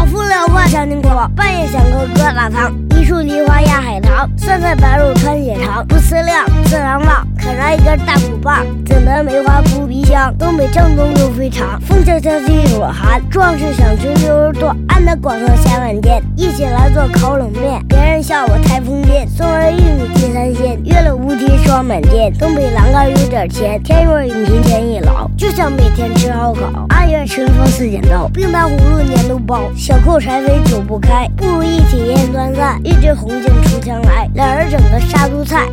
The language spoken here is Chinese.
风辽阔小宁国，半夜响个疙瘩汤。一树梨花压海棠，酸菜白肉穿血肠。不思量，自然忘，啃上一根大骨棒，整得梅花扑鼻香。东北正宗又非常，风萧萧气若寒。壮士想吃牛肉段，安得广厦下万间。一起来做烤冷面，别人笑我太疯癫。松儿玉米地三鲜，约了无题双满天。东北栏杆有点钱，天若有情天亦老。就像每天吃烧烤，2月春风似剪刀，冰糖葫芦年都包。小扣柴扉久不开，不如一起腌酸菜。一枝红杏出墙来，两人整个杀猪菜。